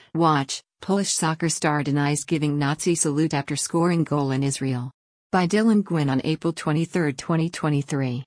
Watch, Polish soccer star denies giving Nazi salute after scoring goal in Israel. By Dylan Gwynn on April 23, 2023.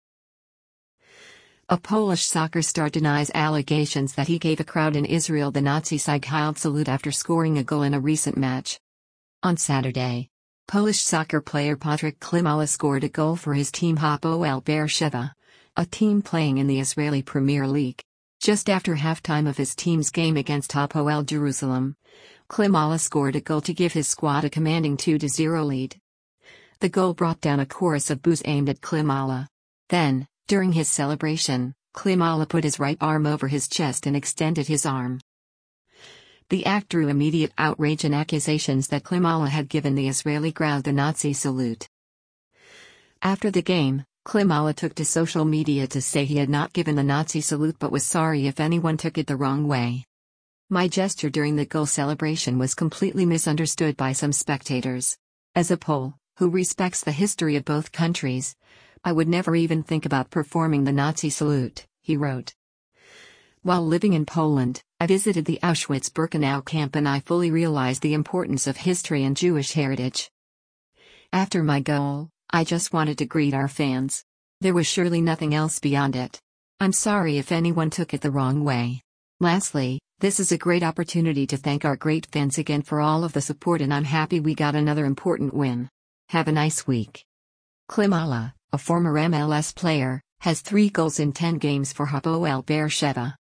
A Polish soccer star denies allegations that he gave a crowd in Israel the Nazi Sieg-Heil salute after scoring a goal in a recent match. On Saturday, Polish soccer player Patryk Klimala scored a goal for his team Hapoel Beersheva, a team playing in the Israeli Premier League. Just after halftime of his team's game against Hapoel Jerusalem, Klimala scored a goal to give his squad a commanding 2-0 lead. The goal brought down a chorus of boos aimed at Klimala. Then, during his celebration, Klimala put his right arm over his chest and extended his arm. The act drew immediate outrage and accusations that Klimala had given the Israeli crowd the Nazi salute. After the game, Klimala took to social media to say he had not given the Nazi salute but was sorry if anyone took it the wrong way. My gesture during the goal celebration was completely misunderstood by some spectators. As a Pole, who respects the history of both countries, I would never even think about performing the Nazi salute, he wrote. While living in Poland, I visited the Auschwitz-Birkenau camp and I fully realized the importance of history and Jewish heritage. After my goal, I just wanted to greet our fans. There was surely nothing else beyond it. I'm sorry if anyone took it the wrong way. Lastly, this is a great opportunity to thank our great fans again for all of the support and I'm happy we got another important win. Have a nice week. Klimala, a former MLS player, has 3 goals in 10 games for Hapoel Beersheva.